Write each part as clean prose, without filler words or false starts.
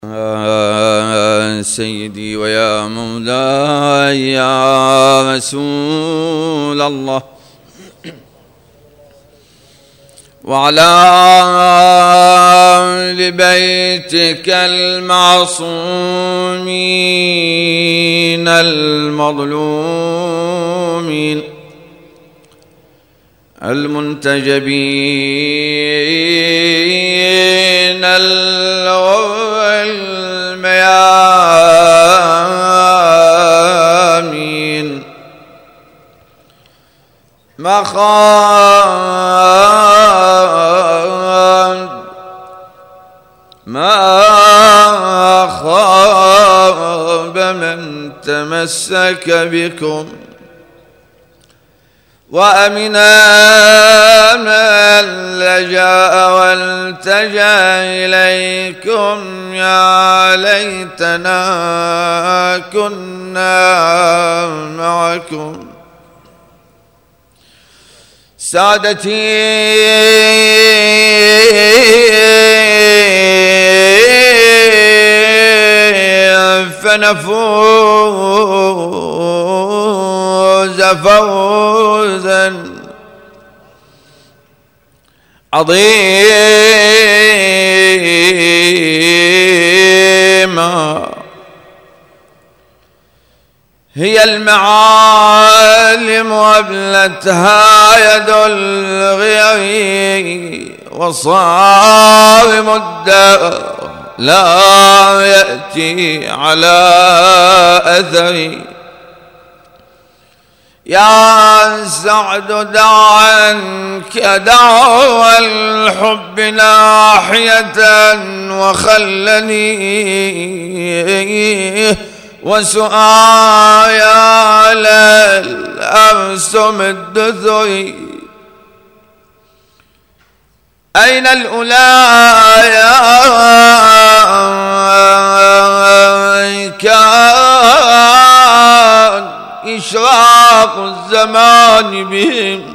سيدي ويا مولاي يا رسول الله وعلى آل بيتك المعصومين المظلومين المنتجبين الميامين ما خاب من تمسك بكم وأمنا من لجأ والتجأ إليكم يا ليتنا كنا معكم سادتي فنفوز فوزا عظيما هي المعالم وابلتها يد الغير وصارم الدار لا يأتي على أثري يا سعد دع عنك دعوى الحب ناحية وخلني وسؤاي على الأرسم الدثري أين الأولايا كان إشراق الزمان بهم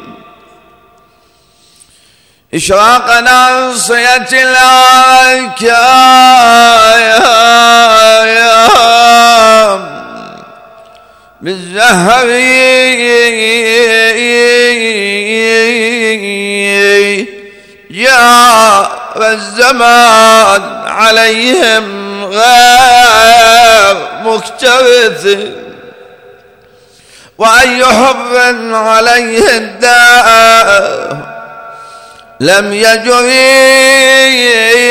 إشراق ناصية الأركان بالزهر جاء الزمان عليهم غير مكترث وأي حب عليه الداء لم يجري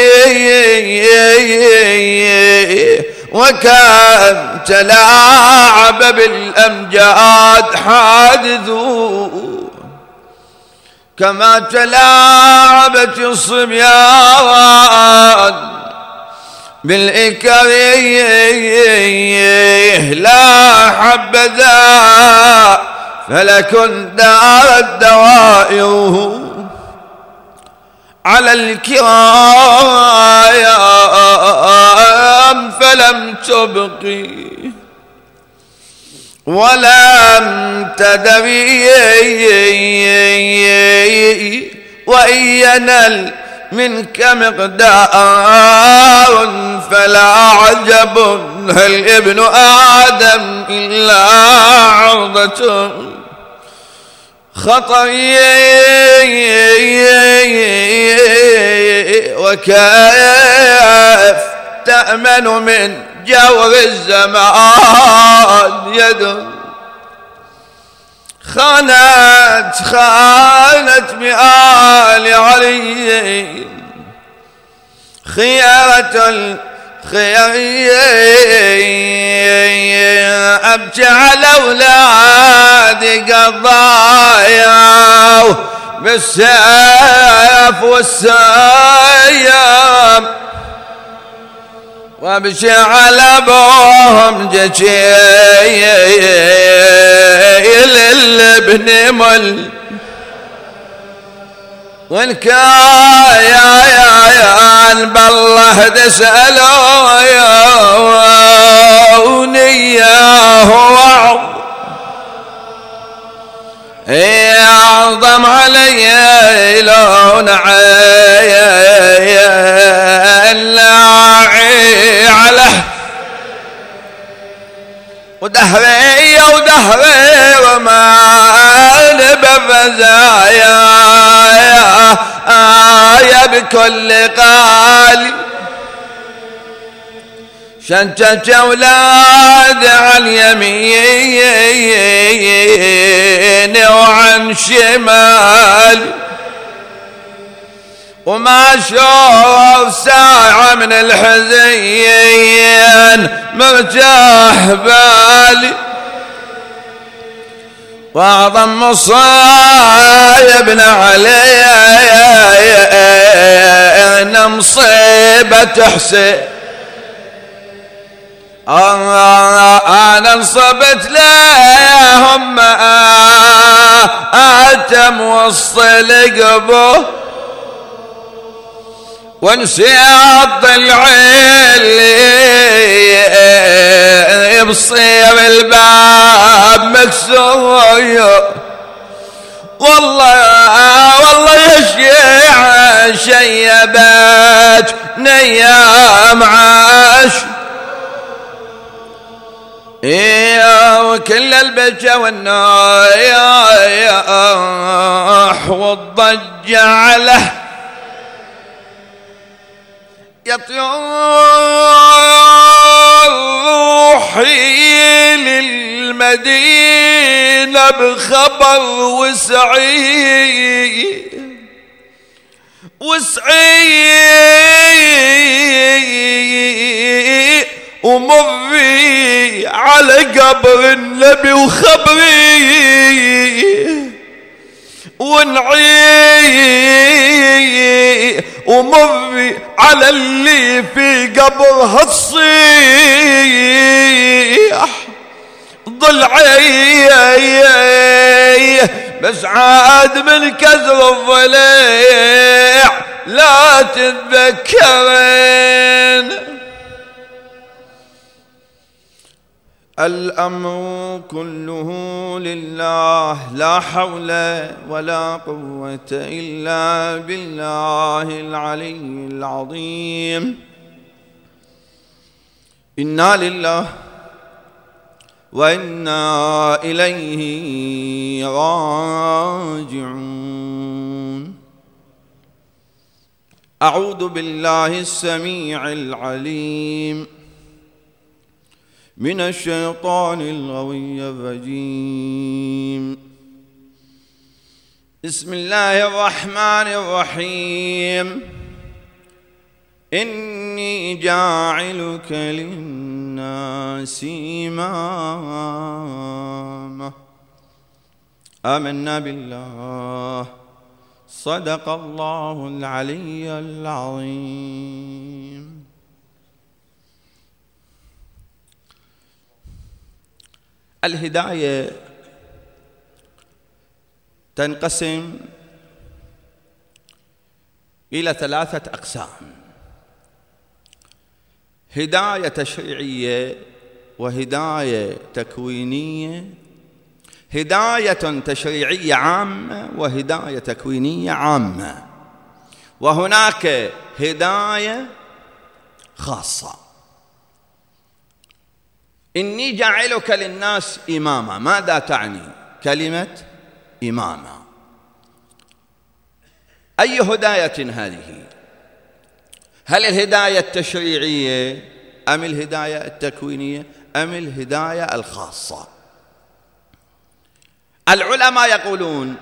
وكان تلاعب بالأمجاد حادث كما تلاعبت الصبيان بالإكر لا حبذا فلكن دارت دوائره على الكرام فلم تبقي ولم تدري وإن ينل منك مقدار فلا عجب هل ابن آدم إلا عرضة خطري وكيف تأمن من جور الزمان يد خانت بآل علي خيارة أبكي على أولادي قضايا بالسيف والسيام وابكي على ابوهم جيل الابن مل والكايا بالله تسألوا يا وعظ يعظم علي لون عين ودهري ودهري وما بفزايا يا بكل قال شنشت اولاد على اليمين وعن شمال وما شوف ساعة من الحزين مرتاح بالي واعظم مصايب علينا مصيبة حسين أنا انصبت لهم آتم وصل قبه ونسيت ضلعي اللي بصير الباب مكسور والله يا شيبت نيام عاش وكل البجة والنايح والضجة عليه يطير روحي للمدينة بخبر وسعي ومري على قبر النبي وخبري ونعي ومري على اللي في قبرها تصيح ضلعي بس عاد من كثر الضليع لا تتذكرين. الأمر كله لله لا حول ولا قوة إلا بالله العلي العظيم. إنا لله وإنا إليه راجعون. أعوذ بالله السميع العليم من الشيطان الغوي الرجيم. بسم الله الرحمن الرحيم. إني جاعلك للناس إماما. آمنا بالله صدق الله العلي العظيم. الهداية تنقسم إلى 3 أقسام: هداية تشريعية، وهداية تكوينية، هداية تشريعية عامة، وهداية تكوينية عامة، وهناك هداية خاصة. إني جعلك للناس إماما. ماذا تعني كلمة إماما؟ أي هداية هذه؟ هل الهداية التشريعية أم الهداية التكوينية أم الهداية الخاصة؟ العلماء يقولون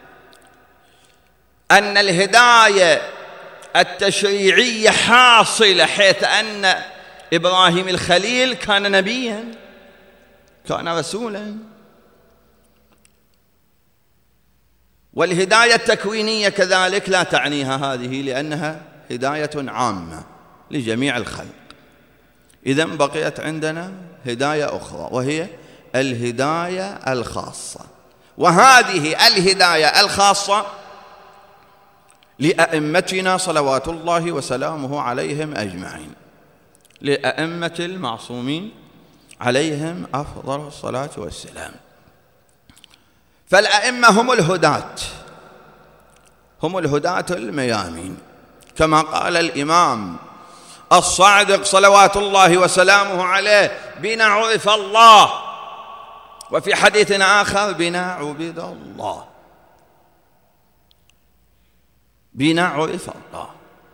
أن الهداية التشريعية حاصلة، حيث أن إبراهيم الخليل كان نبيا، كان رسولا. والهداية التكوينية كذلك لا تعنيها هذه، لأنها هداية عامة لجميع الخلق. إذن بقيت عندنا هداية أخرى وهي الهداية الخاصة، وهذه الهداية الخاصة لأئمتنا صلوات الله وسلامه عليهم أجمعين، لأئمة المعصومين عليهم أفضل الصلاة والسلام. فالأئمة هم الهداة، هم الهداة الميامين، كما قال الإمام الصادق صلوات الله وسلامه عليه: بنا عرف الله وفي حديث آخر بنا عبد الله، بنا عرف الله.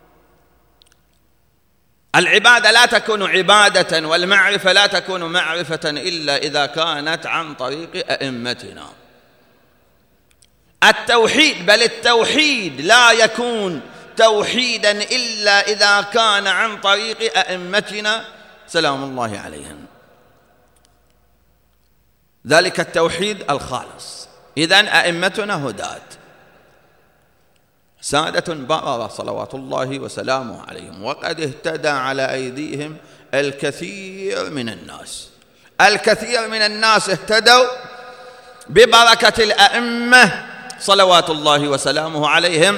العبادة لا تكون عبادة والمعرفة لا تكون معرفة إلا إذا كانت عن طريق أئمتنا. التوحيد، بل التوحيد لا يكون توحيدا إلا إذا كان عن طريق أئمتنا سلام الله عليهم، ذلك التوحيد الخالص. إذن أئمتنا هداة سادة بررة صلوات الله وسلامه عليهم، وقد اهتدى على أيديهم الكثير من الناس. الكثير من الناس اهتدوا ببركة الأئمة صلوات الله وسلامه عليهم.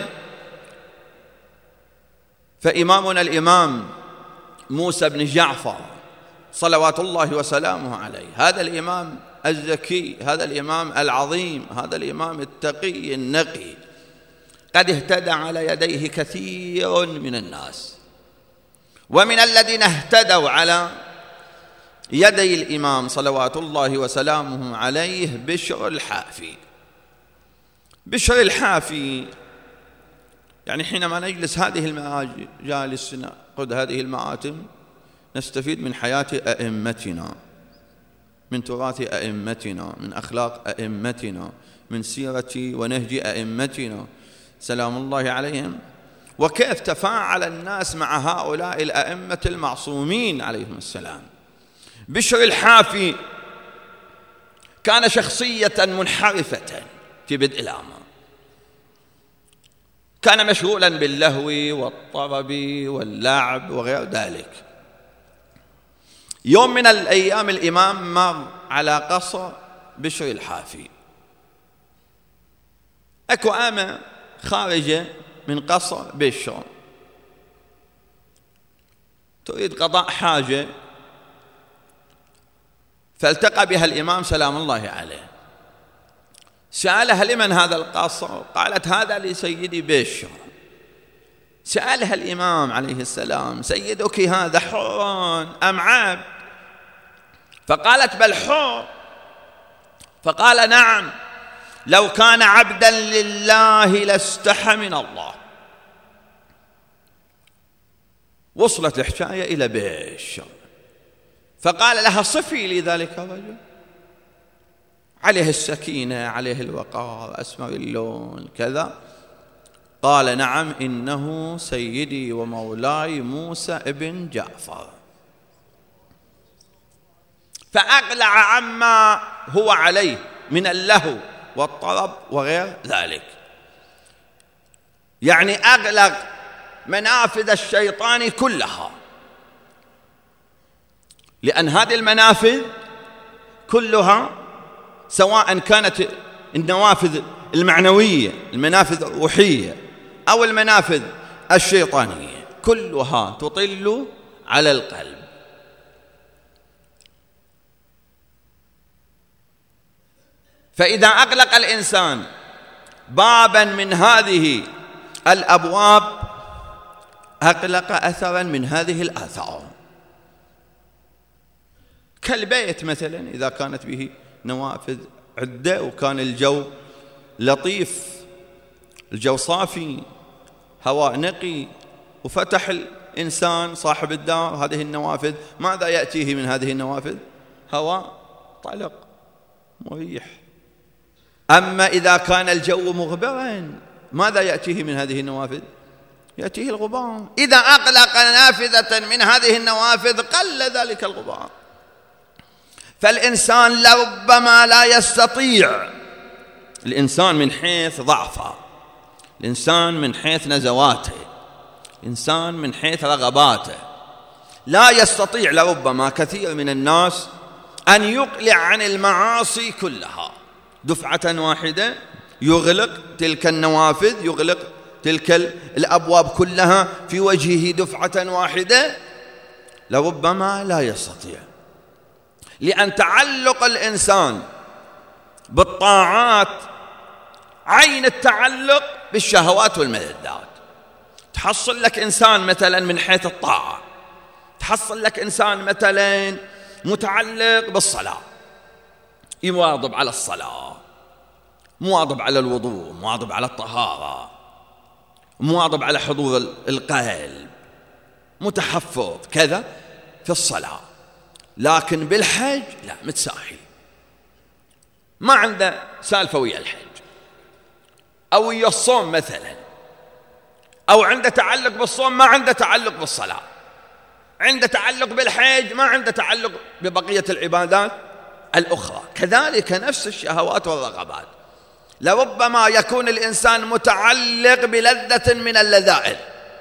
فإمامنا الإمام موسى بن جعفر صلوات الله وسلامه عليه، هذا الإمام الزكي، هذا الإمام العظيم، هذا الإمام التقي النقي، قد اهتدى على يديه كثير من الناس. ومن الذين اهتدوا على يدي الإمام صلوات الله وسلامه عليه بشر الحافي. بشر الحافي يعني حينما نجلس هذه المجالس نأخذ هذه المآتم نستفيد من حياة أئمتنا، من تراث أئمتنا، من أخلاق أئمتنا، من سيرة ونهج أئمتنا سلام الله عليهم، وكيف تفاعل الناس مع هؤلاء الأئمة المعصومين عليهم السلام. بشر الحافي كان شخصية منحرفة في بدء الأمر، كان مشغولا باللهو والطرب واللعب وغير ذلك. يوم من الأيام الإمام مر على قصر بشر الحافي، أكو أمة خارجة من قصر بشر تريد قضاء حاجة، فالتقى بها الإمام سلام الله عليه. سألها لمن هذا القصر؟ قالت هذا لسيدي بشر. سألها الإمام عليه السلام سيدك هذا حر أم عبد؟ فقالت بل حر. فقال نعم، لو كان عبدا لله لاستحى من الله. وصلت الحكاية إلى بشر، فقال لها صفي لي ذلك الرجل، عليه السكينة، عليه الوقار، أسمر اللون كذا. قال نعم، إنه سيدي ومولاي موسى ابن جعفر. فأقلع عما هو عليه من اللهو والطرب وغير ذلك، يعني أغلق منافذ الشيطان كلها، لأن هذه المنافذ كلها سواء كانت النوافذ المعنوية، المنافذ الروحية، أو المنافذ الشيطانية، كلها تطل على القلب. فإذا أغلق الإنسان بابا من هذه الأبواب أغلق أثرا من هذه الآثار، كالبيت مثلا إذا كانت به نوافذ عدة وكان الجو لطيف، الجو صافي، هواء نقي، وفتح الإنسان صاحب الدار هذه النوافذ، ماذا يأتيه من هذه النوافذ؟ هواء طلق مريح. أما إذا كان الجو مغبرا ماذا يأتيه من هذه النوافذ؟ يأتيه الغبار. إذا أغلق نافذة من هذه النوافذ قل ذلك الغبار. فالإنسان لربما لا يستطيع، الإنسان من حيث ضعفه، الإنسان من حيث نزواته، الإنسان من حيث رغباته، لا يستطيع لربما كثير من الناس أن يقلع عن المعاصي كلها دفعة واحدة، يغلق تلك النوافذ، يغلق تلك الأبواب كلها في وجهه دفعة واحدة، لربما لا يستطيع، لأن تعلق الإنسان بالطاعات عين التعلق بالشهوات والملذات. تحصل لك إنسان مثلا من حيث الطاعة، تحصل لك إنسان مثلا متعلق بالصلاة، يواظب على الصلاة، مواظب على الوضوء، مواظب على الطهارة، مواظب على حضور القلب، متحفظ كذا في الصلاة، لكن بالحج لا، متساهل، ما عنده سالفة ويا الحج أو ويا الصوم مثلا، أو عنده تعلق بالصوم ما عنده تعلق بالصلاة، عنده تعلق بالحج ما عنده تعلق ببقية العبادات الأخرى. كذلك نفس الشهوات والرغبات، لربما يكون الإنسان متعلق بلذة من اللذائذ،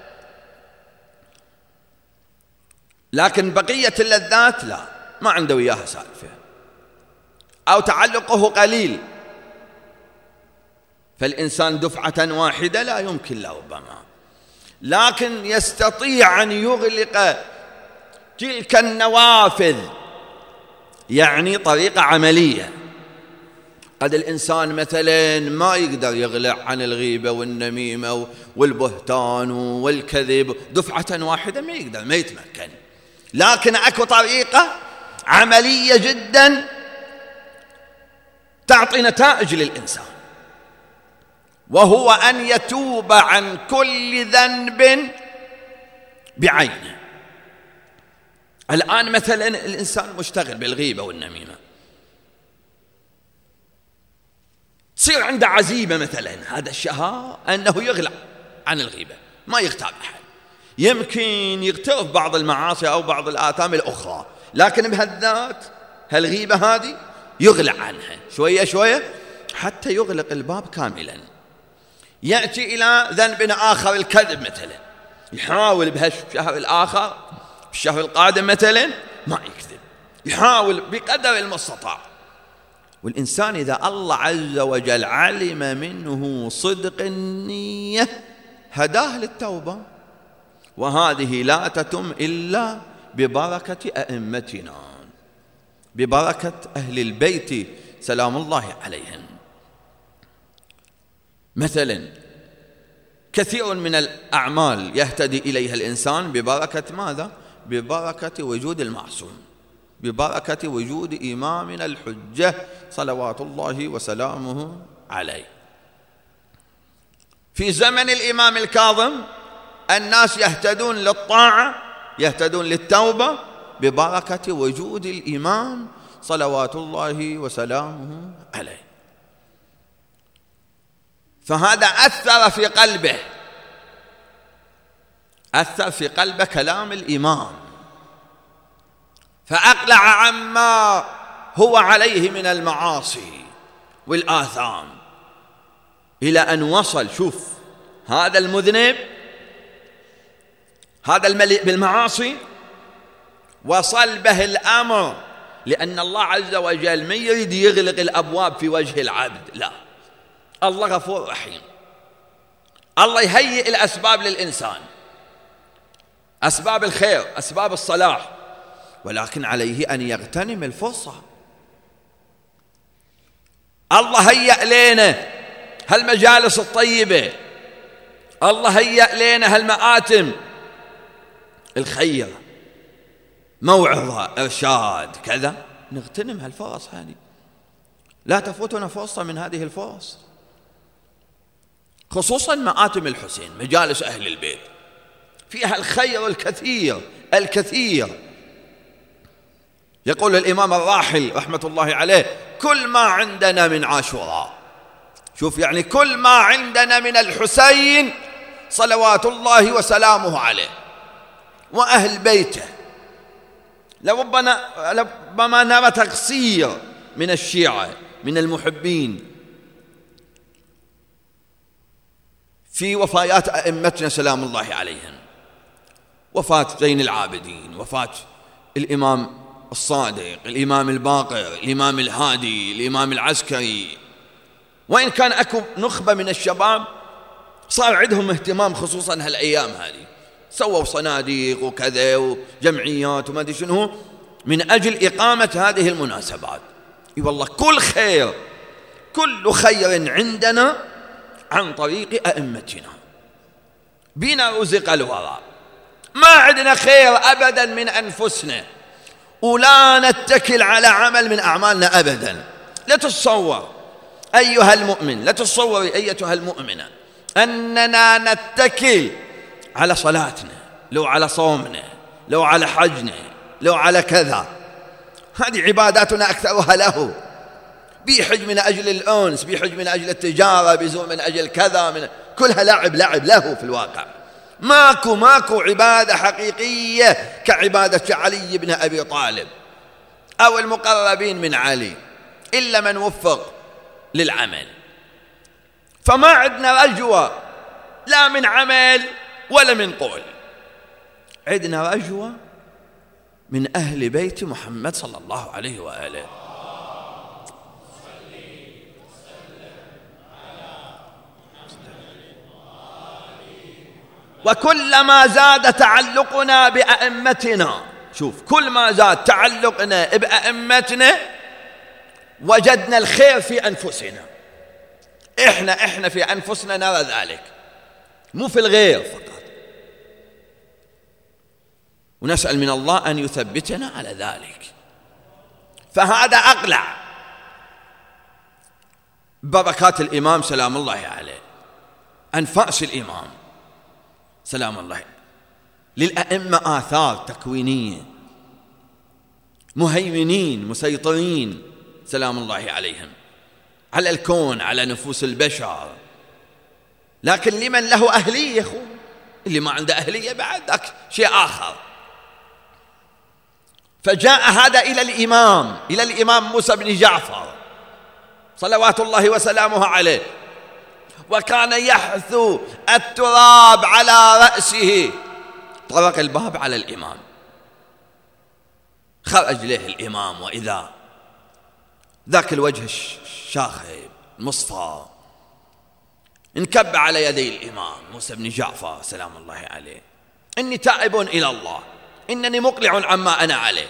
لكن بقية اللذات لا، ما عنده وياها سالفة، أو تعلقه قليل، فالإنسان دفعة واحدة لا يمكن لربما، لكن يستطيع أن يغلق تلك النوافذ، يعني طريقة عملية. قد الإنسان مثلا ما يقدر يغلق عن الغيبة والنميمة والبهتان والكذب دفعة واحدة، ما يقدر، ما يتمكن، لكن أكو طريقة عملية جدا تعطي نتائج للإنسان، وهو أن يتوب عن كل ذنب بعينه. الآن مثلا الإنسان مشتغل بالغيبة والنميمة، تصير عنده عزيمة مثلا، هذا الشهاء أنه يغلق عن الغيبة، ما يغتاب أحد، يمكن يغترف بعض المعاصي أو بعض الآثام الأخرى، لكن بهالذات هالغيبة هذه يغلق عنها شوية شوية حتى يغلق الباب كاملا. يأتي إلى ذنب آخر، الكذب مثلا، يحاول بهالشهر الآخر، الشهر القادم مثلا ما يكذب، يحاول بقدر المستطاع. والإنسان إذا الله عز وجل علم منه صدق النية هداه للتوبة، وهذه لا تتم إلا ببركة أئمتنا، ببركة أهل البيت سلام الله عليهم. مثلا كثير من الأعمال يهتدي إليها الإنسان ببركة ماذا؟ ببركة وجود المعصوم، ببركة وجود إمامنا الحجة صلوات الله وسلامه عليه. في زمن الإمام الكاظم الناس يهتدون للطاعة، يهتدون للتوبة ببركة وجود الإمام صلوات الله وسلامه عليه. فهذا أثر في قلبه، أثر في قلبه كلام الإمام، فأقلع عما هو عليه من المعاصي والآثام، إلى أن وصل، شوف هذا المذنب، هذا المليء بالمعاصي، وصل به الأمر، لأن الله عز وجل ما يريد يغلق الأبواب في وجه العبد، لا، الله غفور رحيم، الله يهيئ الأسباب للإنسان، أسباب الخير، أسباب الصلاح، ولكن عليه أن يغتنم الفرصة. الله هيأ لنا هالمجالس الطيبة، الله هيأ لنا هالمآتم الخير، موعظة، إرشاد، كذا، نغتنم هالفرص هذه، لا تفوتنا فرصة من هذه الفرص، خصوصا مآتم الحسين، مجالس أهل البيت فيها الخير الكثير الكثير. يقول الإمام الراحل رحمة الله عليه: كل ما عندنا من عاشوراء، شوف يعني كل ما عندنا من الحسين صلوات الله وسلامه عليه وأهل بيته، لربما نرى تقصير من الشيعة من المحبين في وفيات أئمتنا سلام الله عليهم، وفاة زين العابدين، وفاة الإمام الصادق، الإمام الباقر، الإمام الهادي، الإمام العسكري، وإن كان أكو نخبة من الشباب صار عندهم اهتمام خصوصا هالأيام هذه، سووا صناديق وكذا وجمعيات وما أدري شنو من أجل إقامة هذه المناسبات. اي والله كل خير، كل خير عندنا عن طريق أئمتنا، بنا رزق الوراء، ما عندنا خير أبدا من أنفسنا، ولا نتكل على عمل من أعمالنا أبدا، لا تتصور أيها المؤمن، لا تتصوري أيتها المؤمنة أننا نتكل على صلاتنا، لو على صومنا، لو على حجنا، لو على كذا. هذه عباداتنا أكثرها له، بيحج من أجل الأنس، بيحج من أجل التجارة، بيزور من أجل كذا، كلها لعب له في الواقع. ماكو عبادة حقيقية كعبادة علي بن أبي طالب أو المقربين من علي، إلا من وفق للعمل. فما عندنا رجوة لا من عمل ولا من قول، عندنا رجوة من أهل بيت محمد صلى الله عليه وآله. وكلما زاد تعلقنا بأئمتنا، شوف، كل ما زاد تعلقنا بأئمتنا وجدنا الخير في أنفسنا. إحنا في أنفسنا نرى ذلك، مو في الغير فقط، ونسأل من الله أن يثبتنا على ذلك. فهذا أقلع بركات الإمام سلام الله عليه، أنفاس الإمام سلام الله. للأئمة آثار تكوينية، مهيمنين مسيطرين سلام الله عليهم على الكون، على نفوس البشر. لكن لمن له أهلية أخو، اللي ما عنده أهلية بعد ذاك شيء آخر. فجاء هذا إلى الإمام موسى بن جعفر صلوات الله وسلامه عليه، وكان يحثو التراب على رأسه. طرق الباب على الإمام، خرج له الإمام، وإذا ذاك الوجه الشاخب المصفى انكب على يدي الإمام موسى بن جعفر سلام الله عليه: إني تائب إلى الله، إنني مقلع عما أنا عليه.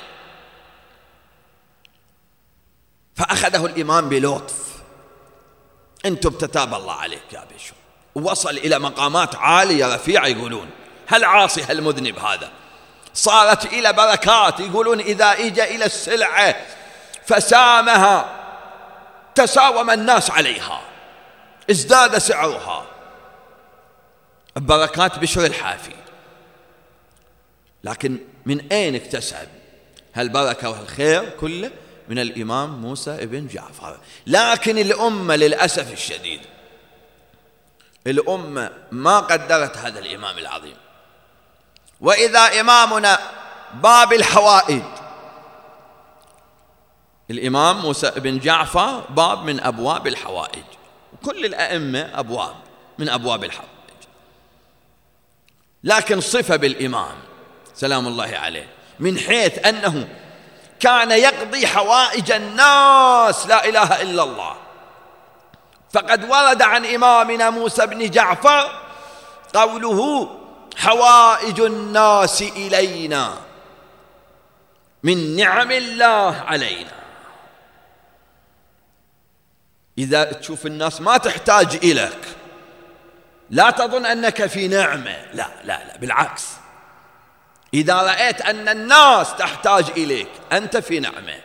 فأخذه الإمام بلطف: أنت تتاب الله عليك يا بشر. ووصل إلى مقامات عالية رفيعة، يقولون هل عاصي هل مذنب هذا. صارت إلى بركات، يقولون إذا إجا إلى السلعة فسامها تساوم الناس عليها، ازداد سعرها. بركات بشر الحافي. لكن من أين اكتسب هالبركة وهالخير كله؟ من الإمام موسى بن جعفر. لكن الأمة للأسف الشديد، الأمة ما قدرت هذا الإمام العظيم. وإذا إمامنا باب الحوائج، الإمام موسى بن جعفر باب من أبواب الحوائج، وكل الأئمة أبواب من أبواب الحوائج. لكن صفة بالإمام سلام الله عليه من حيث أنه كان يقضي حوائج الناس، لا إله إلا الله. فقد ورد عن إمامنا موسى بن جعفر قوله: حوائج الناس إلينا من نعم الله علينا. إذا تشوف الناس ما تحتاج إليك لا تظن أنك في نعمة، لا لا لا، بالعكس، إذا رأيت أن الناس تحتاج إليك أنت في نعمة.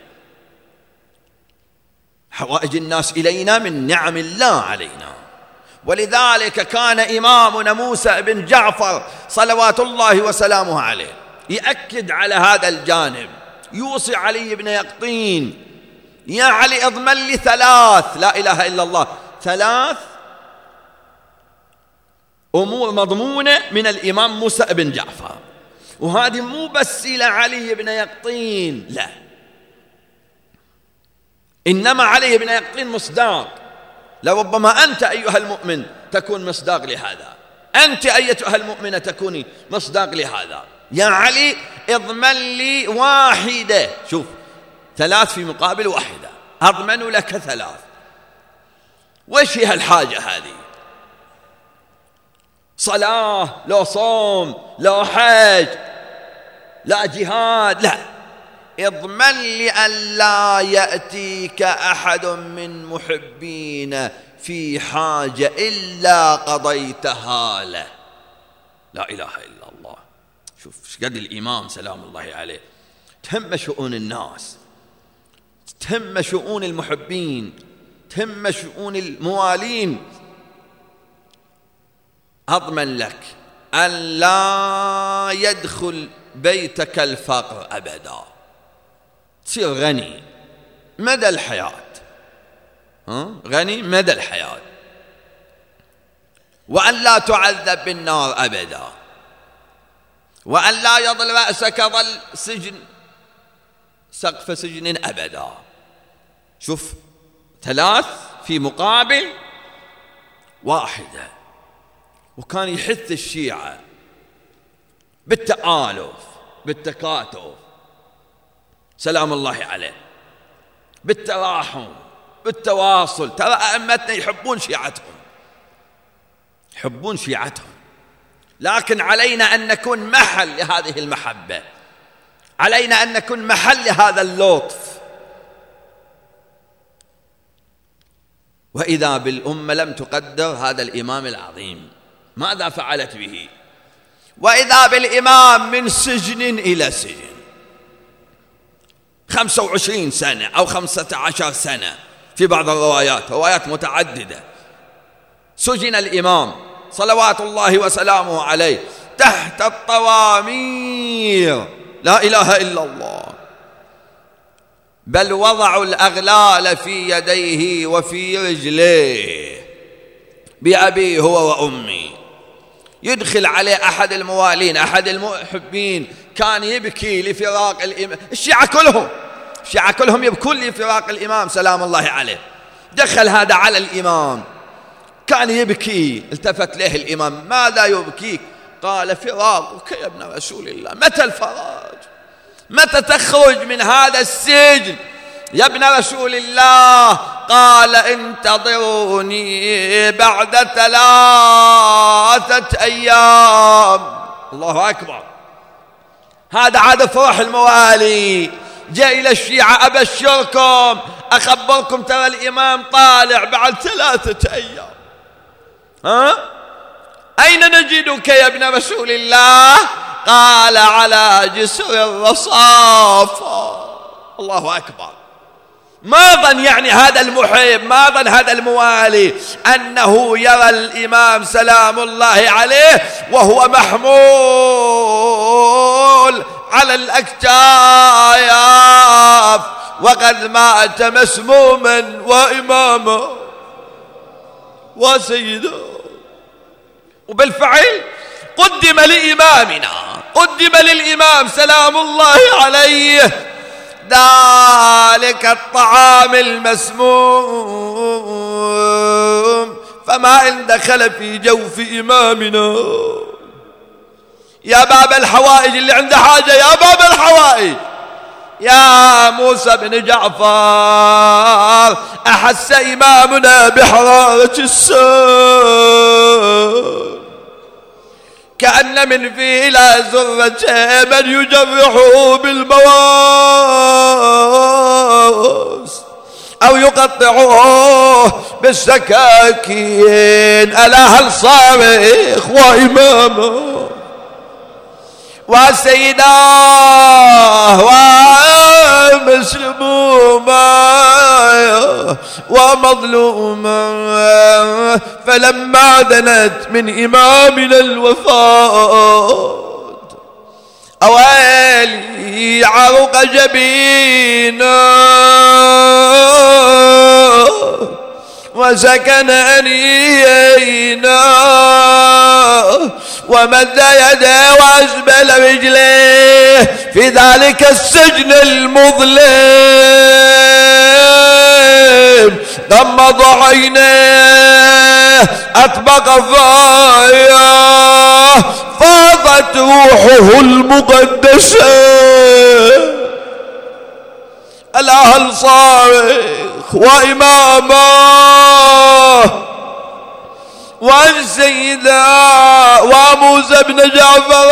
حوائج الناس إلينا من نعم الله علينا. ولذلك كان إمامنا موسى بن جعفر صلوات الله وسلامه عليه يأكد على هذا الجانب، يوصي علي بن يقطين: يا علي اضمن لي 3، لا إله إلا الله، 3 أمور مضمونة من الإمام موسى بن جعفر. وهذه مو بس إلى علي بن يقطين، لا، إنما علي بن يقطين مصداق. لربما أنت أيها المؤمن تكون مصداق لهذا، أنت أيتها المؤمنة تكوني مصداق لهذا. يا علي اضمن لي 1، شوف، 3 في مقابل 1، أضمن لك 3. وش هي الحاجة هذه؟ صلاة، لا صوم، لا حج، لا جهاد، لا، اضمن لي أن لا يأتيك أحد من محبين في حاجة إلا قضيتها له. لا إله إلا الله. شوف قد الإمام سلام الله عليه تهم شؤون الناس، تهم شؤون المحبين، تهم شؤون الموالين، أضمن لك أن لا يدخل بيتك الفقر أبدا، تصير غني مدى الحياة، غني مدى الحياة، وأن لا تعذب بالنار أبدا، وأن لا يضل رأسك ظل سجن سقف سجن أبدا. شوف، ثلاث في مقابل واحدة. وكان يحث الشيعة بالتآلف بالتكاتف سلام الله عليه، بالتراحم بالتواصل. ترى أئمتنا يحبون شيعتهم، يحبون شيعتهم، لكن علينا أن نكون محل لهذه المحبة، علينا أن نكون محل لهذا اللطف. وإذا بالأمة لم تقدر هذا الإمام العظيم ماذا فعلت به؟ وإذا بالإمام من سجن إلى سجن، 25 سنة أو 15 سنة في بعض الروايات، روايات متعددة، سجن الإمام صلوات الله وسلامه عليه تحت الطوامير، لا إله إلا الله. بل وضعوا الأغلال في يديه وفي رجليه بأبي هو وأمي. يدخل عليه أحد الموالين أحد المحبين كان يبكي لفراق الإمام، الشيعة كلهم يبكون لفراق الإمام سلام الله عليه. دخل هذا على الإمام كان يبكي، التفت له الإمام: ماذا يبكيك؟ قال: فراقك يا ابن رسول الله. متى الفراج؟ متى تخرج من هذا السجن يا ابن رسول الله؟ قال: انتظروني بعد 3 أيام. الله أكبر. هذا عاد فرح الموالي. جاء إلى الشيعة: أبشركم أخبركم ترى الإمام طالع بعد 3 أيام. أين نجدك يا ابن رسول الله؟ قال: على جسر الرصافة. الله أكبر. ما ظن يعني هذا المحب، ما ظن هذا الموالي أنه يرى الإمام سلام الله عليه وهو محمول على الأكتاف وقد مات مسموما وإماما وسيدا. وبالفعل قدم لإمامنا، قدم للإمام سلام الله عليه ذلك الطعام المسموم، فما إن دخل في جوف إمامنا. يا باب الحوائج، اللي عنده حاجة يا باب الحوائج، يا موسى بن جعفر، أحس إمامنا بحرارة السام كأن من فيه إلى زرة من يجرحه بالمواس أو يقطعه بالسكاكين. ألا هل صارخ وإمامه وسيداه ومسلوما ومظلوما، فلما دنت من إمامنا الوفاة أويلي عرق جبينا وسكن أنيينا ومد يده وأسبل رجليه في ذلك السجن المظلم. غمض عينيه أطبق فاياه فاضت روحه المقدسة. ألا هل صارخ وإمامه وعن سيدا وموسى بن جعفر.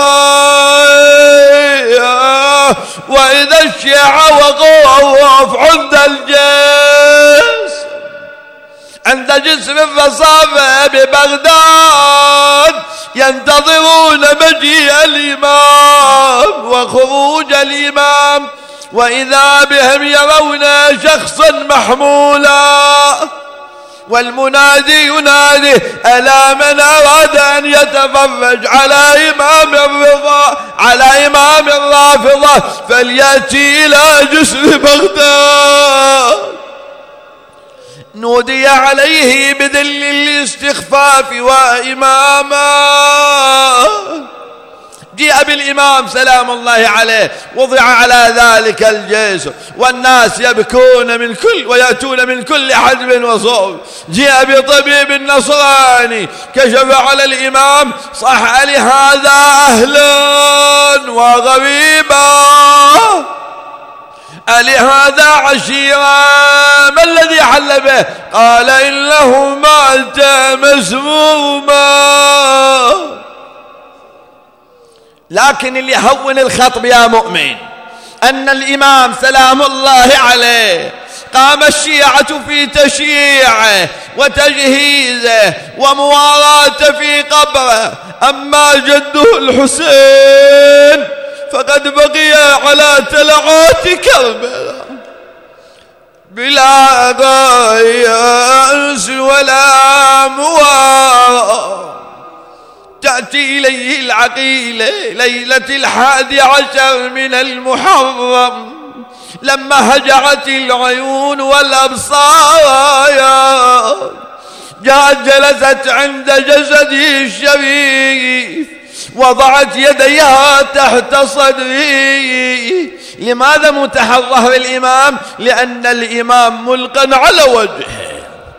وإذا الشيعة وقوف عند الجيش عند جسر الرصافة ببغداد ينتظرون مجيء الإمام وخروج الإمام وإذا بهم يرون شخصا محمولا والمنادي ينادي: ألا من أراد أن يتفرج على إمام الرضا على إمام الرافضة فليأتي إلى جسر بغداد. نودي عليه بذل الاستخفاف وإماما. جاء بالإمام سلام الله عليه، وضع على ذلك الجسر والناس يبكون ويأتون من كل حدب وصوب. جاء بطبيب نصراني كشف على الإمام، صح لهذا أهلا وغريبا، ألهذا عشيرا، ما الذي حل به؟ قال: إنه مات مسموما. لكن اللي يهون الخطب يا مؤمن أن الإمام سلام الله عليه قام الشيعة في تشييعه وتجهيزه ومواراته في قبره، أما جده الحسين فقد بقي على تلعات كربلاء بلا غياس ولا موارى. تأتي إليه العقيلة ليلة 11 من المحرم لما هجعت العيون والأبصار، جاءت جلست عند جسده الشريف، وضعت يديها تحت صدره. لماذا متحرر الإمام؟ لأن الإمام ملقى على وجهه.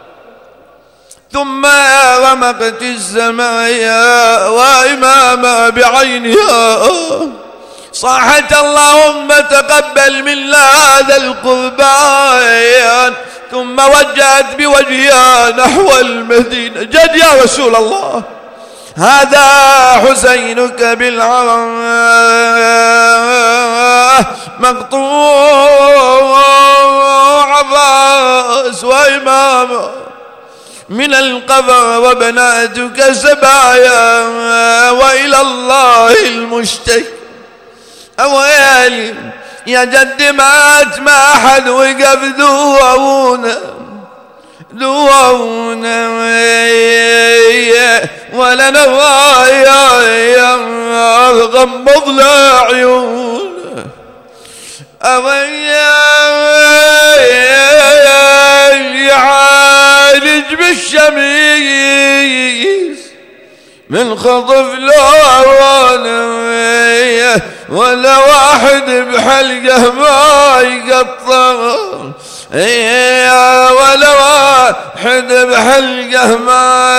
ثم رمقت السماء وإماما بعينها، صاحت: اللهم تقبل منا هذا القربان. ثم وجهت بوجهها نحو المدينة. جد يا رسول الله، هذا حسينك بالعرى مقطوع الرأس وإمامه من القبر، وبناتك سبايا وإلى الله المشتكي. أويلي يا جد مات ما أحد وقف دواونا ولا نوايا غمض لعيونه. يعالج بالشميس من خطف لون ولا واحد بحلقه ما يقطر، ولا واحد بحلقه ما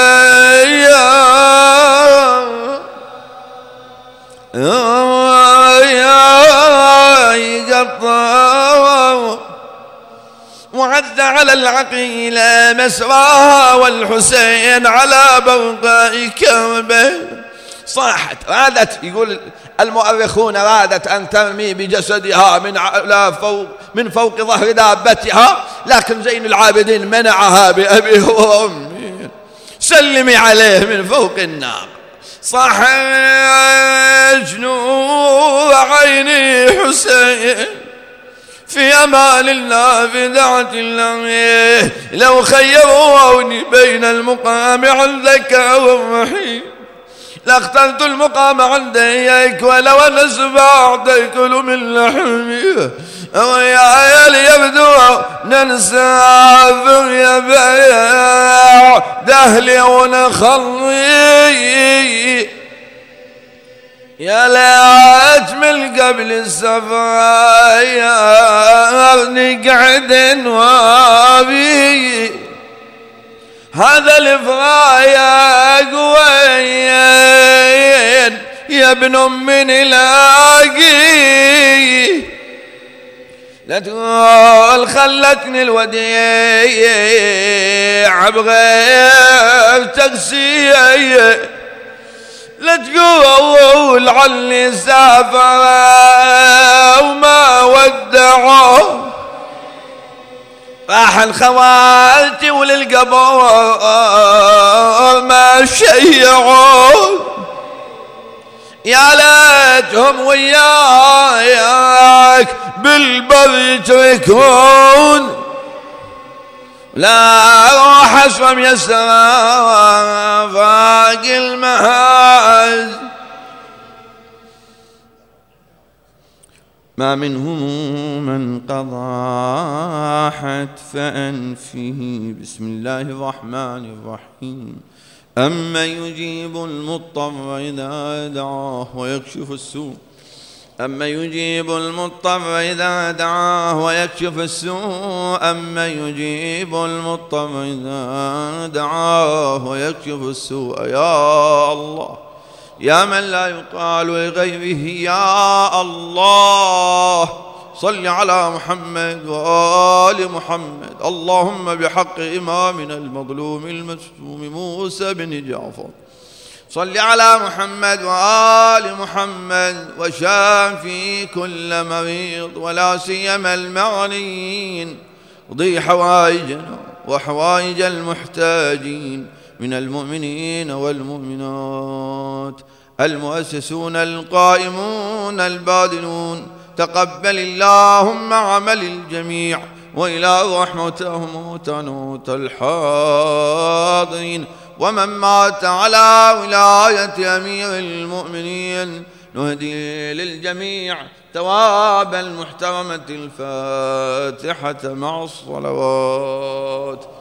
يقطر. وعد على العقيلة مسراها والحسين على برقاء كربه. صاحت، رادت، يقول المؤرخون، رادت أن ترمي بجسدها من فوق ظهر دابتها، لكن زين العابدين منعها بأبيه وأمه. سلمي عليه من فوق النار. صاح جنوب عيني حسين في أمان الله في دعة الله، لو خيروني بين المقام عندك والرحيم لاخترت المقام عندك، ولو أن سبعت يأكل من لحمي. ويا عيال يبدو ننسافر يا بيع دهلي ونخلي، يا ليت من قبل السفر نقعد نوابي، هذا الفرايق وين يا ابن أمي نلاقي، لا تقول خلتني الوديع بغير تقسيه، لا تقول عني سافر وما ودعه، راح الخواتي وللقبر ما شيعوا، يا ليتهم وياك بالبر يتركون، لا روح أسفم يسرى فاق المهاز. ما منهم من قضى حتف أنفه. بسم الله الرحمن الرحيم. أمن يجيب المضطر إذا دعاه ويكشف السوء، أمن يجيب المضطر إذا دعاه ويكشف السوء، أمن يجيب المضطر إذا دعاه ويكشف السوء. يا الله يا من لا يقال لغيره يا الله، صل على محمد وآل محمد. اللهم بحق إمامنا المظلوم المسلوم موسى بن جعفر، صل على محمد وآل محمد وشافي كل مريض ولا سيما المغنيين. اقضي حوائجنا وحوائج المحتاجين من المؤمنين والمؤمنات، المؤسسون القائمون الباذلون. تقبل اللهم عمل الجميع، وإلى رحمتهم وتنوت الحاضرين. ومن مات على ولاية أمير المؤمنين نهدي للجميع ثواب المحترمة الفاتحة مع الصلوات.